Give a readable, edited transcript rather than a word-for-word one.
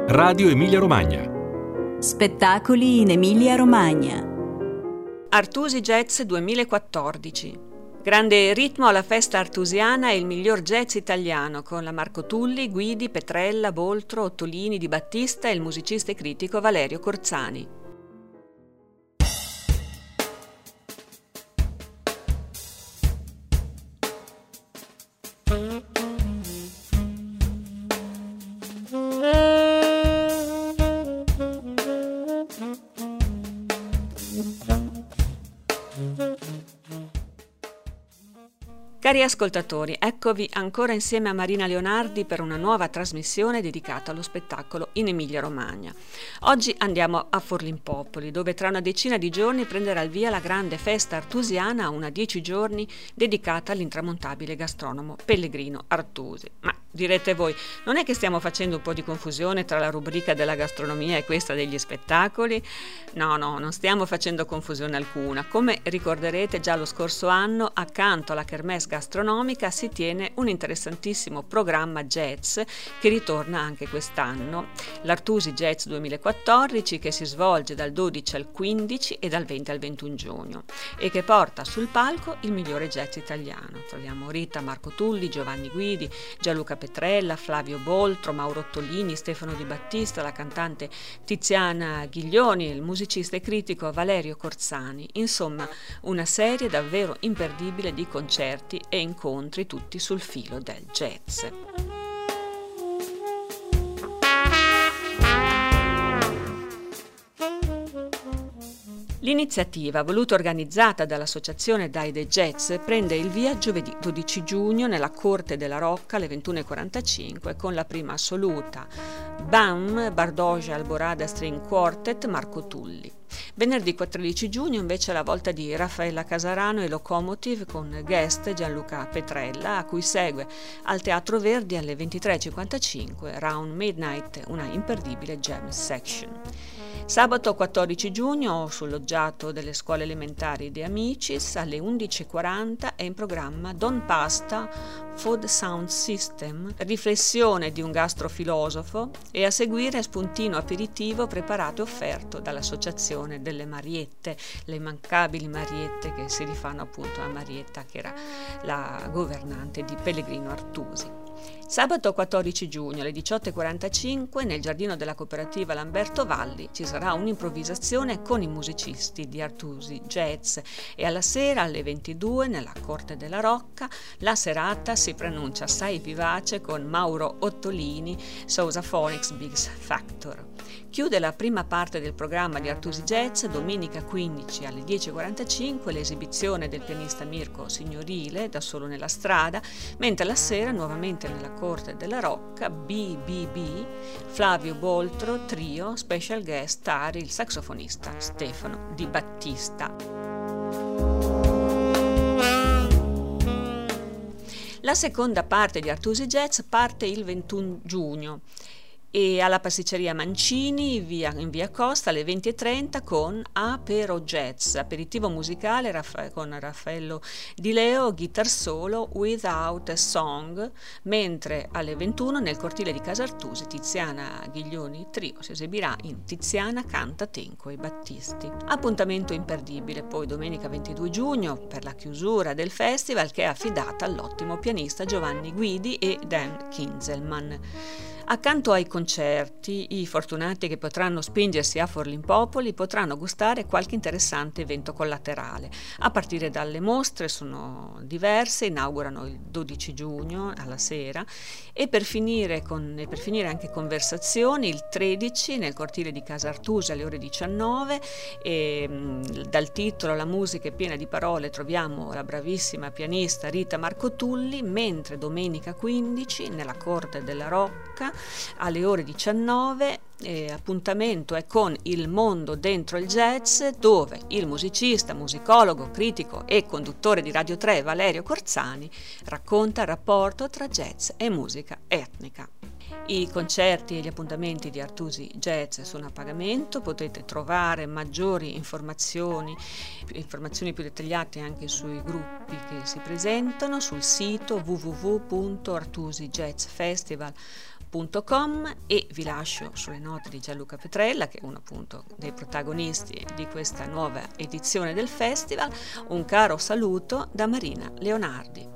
Radio Emilia Romagna. Spettacoli in Emilia Romagna. Artusi Jazz 2014. Grande ritmo alla festa artusiana e il miglior jazz italiano con la Marco Tulli, Guidi, Petrella, Boltro, Ottolini, Di Battista e il musicista e critico Valerio Corzani. Cari ascoltatori, eccovi ancora insieme a Marina Leonardi per una nuova trasmissione dedicata allo spettacolo in Emilia Romagna. Oggi andiamo a Forlimpopoli, dove tra una decina di giorni prenderà il via la grande festa artusiana, una 10 giorni dedicata all'intramontabile gastronomo Pellegrino Artusi. Ma direte voi, non è che stiamo facendo un po' di confusione tra la rubrica della gastronomia e questa degli spettacoli? No, non stiamo facendo confusione alcuna. Come ricorderete, già lo scorso anno, accanto alla Kermesse gastronomica si tiene un interessantissimo programma jazz che ritorna anche quest'anno, l'Artusi Jazz 2014, che si svolge dal 12 al 15 e dal 20 al 21 giugno e che porta sul palco il migliore jazz italiano. Troviamo Rita Marco Tulli, Giovanni Guidi, Gianluca Petrella, Flavio Boltro, Mauro Ottolini, Stefano Di Battista, la cantante Tiziana Ghiglioni, il musicista e critico Valerio Corzani. Insomma, una serie davvero imperdibile di concerti e incontri tutti sul filo del jazz. L'iniziativa, voluta organizzata dall'Associazione Daide Jazz, prende il via giovedì 12 giugno nella Corte della Rocca alle 21:45 con la prima assoluta BAM Bardoja Alborada String Quartet Marco Tulli. Venerdì 14 giugno invece è la volta di Raffaella Casarano e Locomotive con guest Gianluca Petrella, a cui segue al Teatro Verdi alle 23:55 Round Midnight, una imperdibile jam section. Sabato 14 giugno sul loggiato delle scuole elementari De Amicis alle 11:40 è in programma Don Pasta Food Sound System, riflessione di un gastrofilosofo, e a seguire spuntino aperitivo preparato e offerto dall'Associazione delle Mariette, le immancabili Mariette che si rifanno appunto a Marietta, che era la governante di Pellegrino Artusi. Sabato 14 giugno alle 18:45 nel giardino della cooperativa Lamberto Valli ci sarà un'improvvisazione con i musicisti di Artusi Jazz e alla sera alle 22 nella Corte della Rocca la serata si preannuncia assai vivace con Mauro Ottolini, Sousa Phonics Big Factor. Chiude la prima parte del programma di Artusi Jazz domenica 15 alle 10:45 l'esibizione del pianista Mirko Signorile Da solo nella strada, mentre la sera nuovamente nella Corte della Rocca BBB Flavio Boltro Trio, special guest star il saxofonista Stefano Di Battista. La seconda parte di Artusi Jazz parte il 21 giugno e alla pasticceria Mancini in via Costa alle 20:30 con Apero Jazz, aperitivo musicale con Raffaello Di Leo, guitar solo Without a Song, mentre alle 21 nel cortile di Casa Artusi Tiziana Ghiglioni Trio si esibirà in Tiziana canta Tenco e Battisti. Appuntamento imperdibile poi domenica 22 giugno per la chiusura del festival, che è affidata all'ottimo pianista Giovanni Guidi e Dan Kinzelman. Accanto ai concerti, i fortunati che potranno spingersi a Forlimpopoli potranno gustare qualche interessante evento collaterale. A partire dalle mostre sono diverse, inaugurano il 12 giugno alla sera e per finire anche conversazioni il 13 nel cortile di Casa Artusi alle ore 19 e dal titolo La musica è piena di parole troviamo la bravissima pianista Rita Marco Tulli, mentre domenica 15 nella Corte della Rocca alle ore 19 appuntamento è con Il mondo dentro il jazz, dove il musicista, musicologo, critico e conduttore di Radio 3 Valerio Corzani racconta il rapporto tra jazz e musica etnica. I concerti e gli appuntamenti di Artusi Jazz sono a pagamento, potete trovare maggiori informazioni più dettagliate anche sui gruppi che si presentano sul sito www.artusijazzfestival.com www.radioticino.com, e vi lascio sulle note di Gianluca Petrella, che è uno appunto dei protagonisti di questa nuova edizione del festival. Un caro saluto da Marina Leonardi.